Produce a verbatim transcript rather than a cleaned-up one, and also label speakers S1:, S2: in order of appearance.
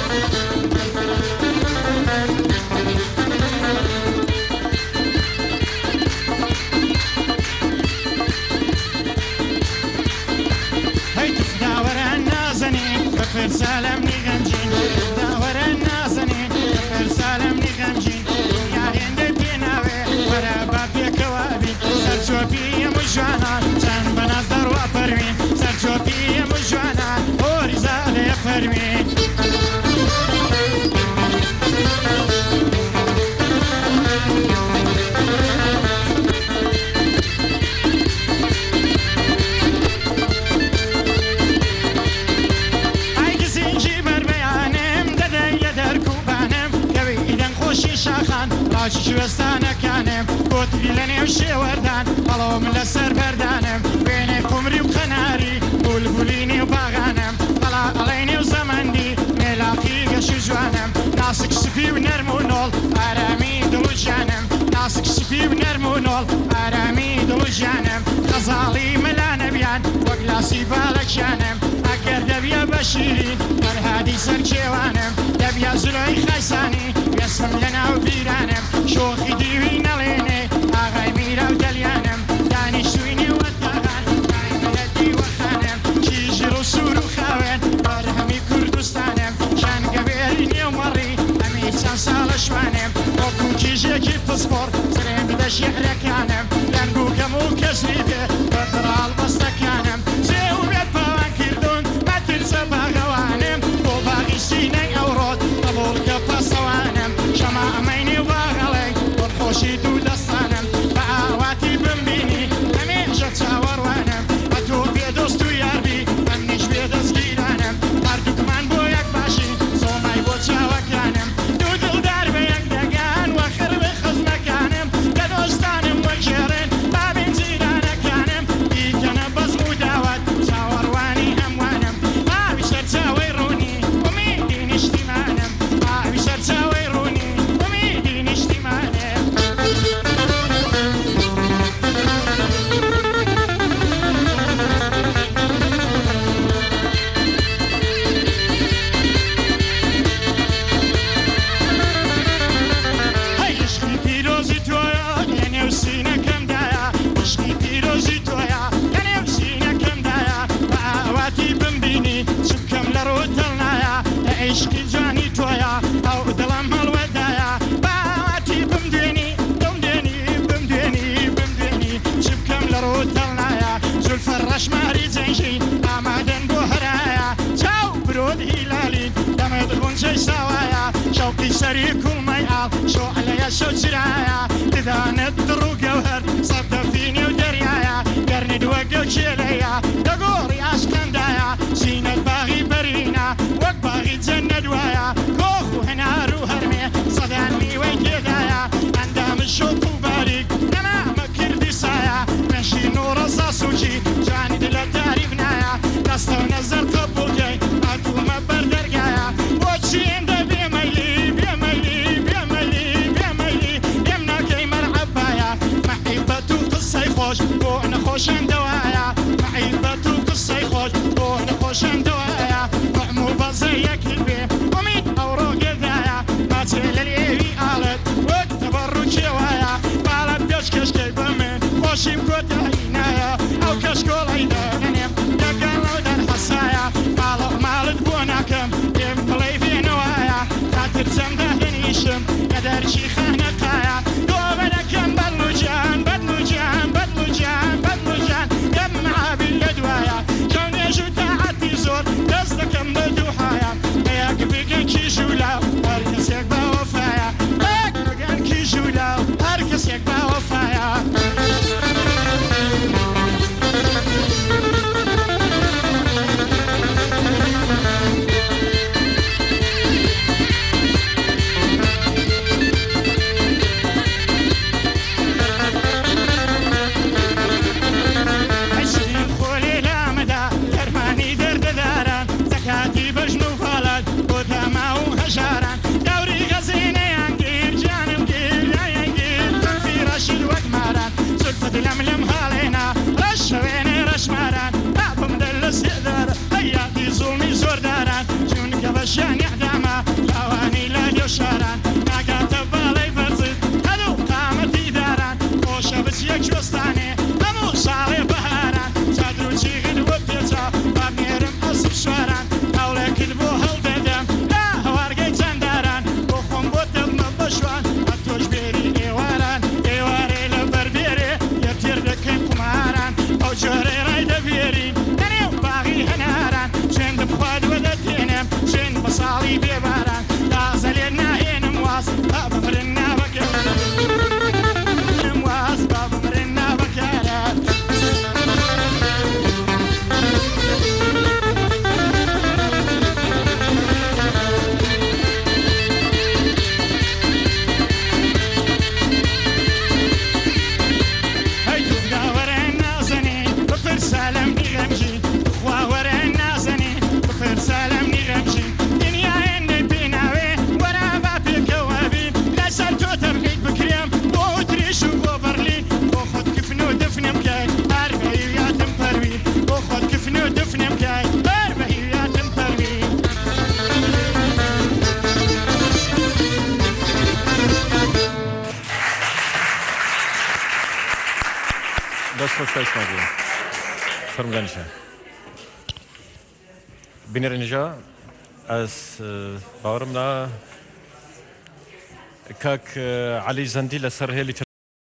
S1: سالمني غمجين داور النازنين كفر سالمني غمجين يا هند بيناوي ورا بابي كوابي سرچوبي مجوانا چند بنظر و پروین سرچوبي مجوانا اورزال پروین شوستانە کانم بۆتری لە نێو شێوەردان هەڵۆ من لەسەر بەردانم وێنێ کومری و قەناری بولبولی نێو باغانم هەڵا ئەڵێ نێو زەمەندی مێلاقی گەش و جوانم ناسک سپی و نەرم و نۆڵ ئارامی دڵ و ژیانم ناسک سپی و نەرم و نۆڵ ئارامی دڵ و ژیانم خەزاڵی مەلا نەبیان وەک لاسی باڵەکیانم ئەگەر دەبیە بە شیرین فەرهادی سەر کێوانم دەبیە زلۆی خایسانی وێسم لە ناو بیرانم شۆخی دیوی نەڵێنێ ئاغای میرە و دەلیانم دانیشتووی نێوەتاغان دایمەلە دیوەخانم کیژر و سوور و خاوێن بەرهەمی کوردستانم شانگەبێری نێومەڕی ئەمی چەند ساڵە شوانم وەکو کیژێکی پسپۆڕ سرێن بدە شێعرەکانم لەنگ و کەم و کەسری بێ بەدڕاڵ بەستەکانم سێ و بێت پاوان کردوون مەترسە باغەوانم بۆ باغی سینەی ئەوڕۆت قبوڵکە پەسەوانم شەما ئەمەی نێو باغەڵێ خۆشی دوو دەستانم بە ئاواتی بمبینی هەمێژە چاوەڕوانم بە تۆ بێدۆست و یاربی ئەمنیش بێدەستگیرانم هەردووکمان بۆ یەک باشین سۆمای بۆ چاوەکانم دوو دڵدار بە یەک دەگان وەخر بە خزمەکانم کە دۆستانم وەکێڕێن بابین جیرانەکانم دیکەنە بەزم و داوات چاوەڕوانی هەموانم ئاوی سەر چاوەی ڕوونی ئومیدی نیشتیمانم ئاوی سەر چاوەی ڕوونی ئومیدی نیشتیمانم عشقی جانی تویا ئەو دڵم هەڵوەدایە باواتی بمدێنی بمدێنی بمدێنی بمدێنی چ بکەم لە ڕوو دڵنایە زولفە ڕەشماری جەنگی ئامادەن بۆ هەرایە چاو برۆد هیلالی دەمەد غونجەی ساوایە شەوقی سەری کوڵمەی ئاڵ شۆعلەیە شەوچرایە ددانت دڕ و گەوهەر سەد دەفینی و دەریایە گەرنی وەگە کێلەیە دەگۆڕی ئاشکەندایە زینەت باغی بەرینە وەک باغی جەنەت وایە کۆخ و هەنار و هەرمێ سەدان میوەی تێدایە ئەندامە شۆک و باریک نەمامە کردی سایە مەشین و ڕەزا سوچی جانی دلە تاریف نایە دەستە و نەزەر قبولکەی هاتوومە بەردەرگایە بۆچی ئێندە بێمەلی بێمەلی بێمەلی بێمەلی ئێم ناکەی مەرحەبایە مەحیبەت و قسەی خۆش بۆ نەخۆشان دەوایە مەحیبەت و قسەی خۆش بۆ نەخۆشان دەوایە ڕەحم و بەزە یەکت بێ ئومید ئەوڕۆ گێدایە ماچێ لە لێوی ئاڵت وەک تەبەڕووکێ وایە باڵەت پێش کەشکەی بە من خۆشیم کۆتایی نایە ئەو کەشکۆڵەی دەنێم دەگەڵ لەو دەرحەسایە باڵە ماڵت بۆ ناکەم پێم بڵێ بێنەوایە کاترچەم دەهێنیشم کە دەرچی خانەقایە تۆ بەدەکەم بەدلوجان بەدلوجان بەدلوجان بەدلوجان دەم معابل لە دوایە کەونێژ و تاعەتی زۆر دەست دەکەم بە دووحایە هەیەک بگەن کیژولا هەر کەسێک بە وەفایە هەیەک بگەن کیژولا هەر کەسێک بە وەفایە لملم هالينا رشويني رشماران أبم دل سيدار هيا دي ظلمي زور داران جونك بشان يحداما بەساڵی بێباران تازە لێ ناهێنم واز با بمرن نابەکەم واز با بمرن نابەکارات
S2: دەست خۆشتایشمەگوێ فرمگەنشە بینێرەنیژە ئەس باوەڕم نا کاک عەلی زەندی لەسەر هێلی